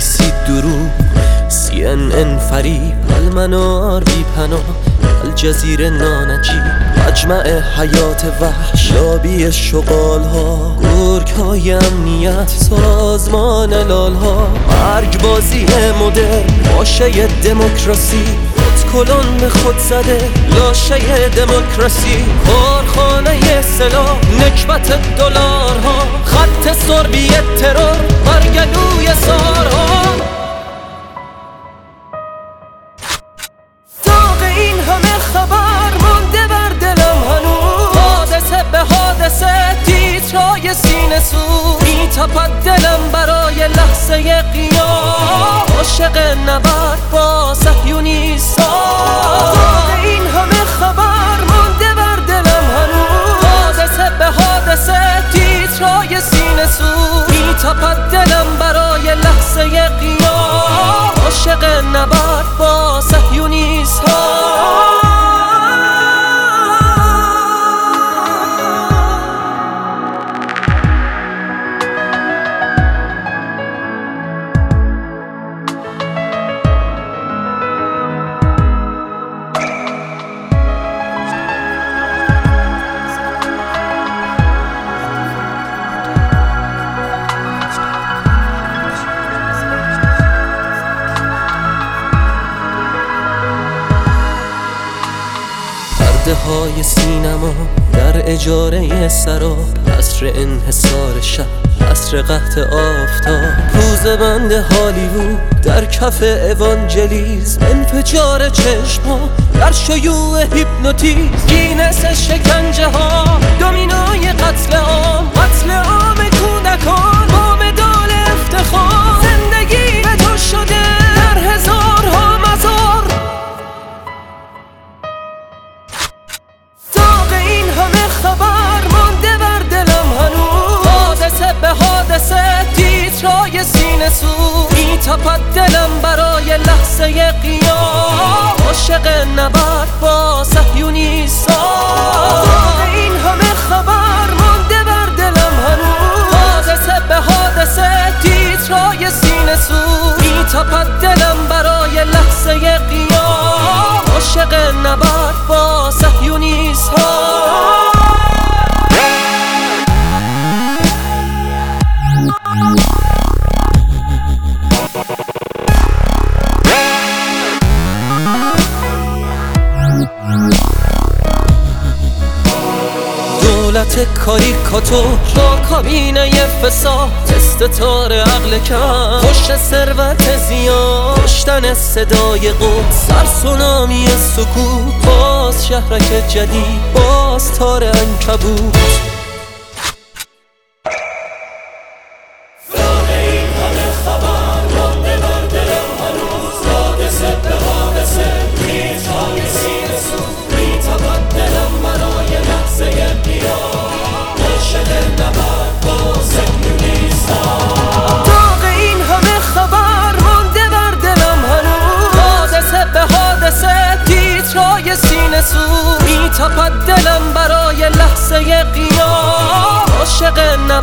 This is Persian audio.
BBC دروغ، CNN فریب، المنار بی پناه، الجزیره نانجیب، مجمع حیات وحش، لابی شغال ها، گرگ های امنیت، سازمان لال ها، مرگ بازی مدرن، باشه دموکراسی، کلون به خود زده لاشه دموکراسی، کارخانه سلاح، نکبت دلارها، خط سربی ترور، برگلوی سارها. داغ این همه خبر مانده بر دلم هنوز، حادثه به حادثه تیترای سینه سوز، میتپد دلم برای لحظه قیام، عاشق نبرد با صهیونیستان. داغ این همه خبر مانده بر دلم هنوز، حادثه به حادثه تیترای سینه سوز، میتپد دلم برای لحظه قیام، عاشق نبرد با صهیونیستان. پرده های سینما در اجاره سراب، عصر انحصار شب، عصر قحط آفتاب، روز بند هالیوود در کف اوانجلیزم، انفجار چشم‌ها در شیوع هیپنوتیزم، گینس شکنجه ها، دومینوی قتل عام، قتل عام کودکان با مدال افتخار، زندگی به تو شده در هزارها مزار. داغ این همه خبر مانده بر دلم هنوز، حادثه به حادثه تیترای سینه سوز، میتپد دلم برای لحظه قیام، عاشق نبرد با صهیونیستان. داغ این همه خبر مانده بر دلم هنوز، حادثه به حادثه تیترای سینه سوز، میتپد دلم برای لحظه قیام، عاشق نبرد با صهیونیستان. دولت کاریکاتور با کابینه فساد، استتار عقل کم، پشت ثروت زیاد، کشتن صدای قدس، سرسونامی سکوت، باز شهرک جدید، باز تار عنکبوت. میتپد دلم برای لحظه قیام، عاشق